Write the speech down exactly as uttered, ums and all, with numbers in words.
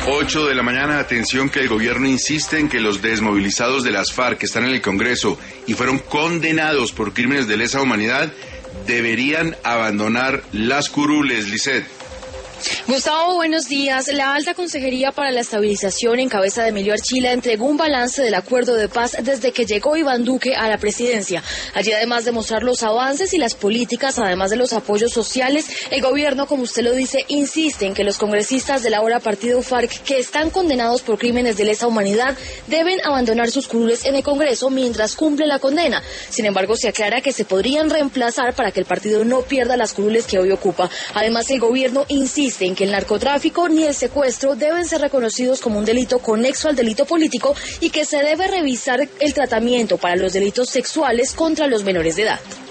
ocho de la mañana, atención que el gobierno insiste en que los desmovilizados de las FARC que están en el Congreso y fueron condenados por crímenes de lesa humanidad deberían abandonar las curules, Lisset. Gustavo, buenos días. La Alta Consejería para la Estabilización en cabeza de Emilio Archila entregó un balance del acuerdo de paz desde que llegó Iván Duque a la presidencia. Allí, además de mostrar los avances y las políticas, además de los apoyos sociales, el gobierno, como usted lo dice, insiste en que los congresistas del ahora partido FARC que están condenados por crímenes de lesa humanidad deben abandonar sus curules en el Congreso mientras cumple la condena. Sin embargo, se aclara que se podrían reemplazar para que el partido no pierda las curules que hoy ocupa. Además, el gobierno insiste en que el narcotráfico ni el secuestro deben ser reconocidos como un delito conexo al delito político y que se debe revisar el tratamiento para los delitos sexuales contra los menores de edad.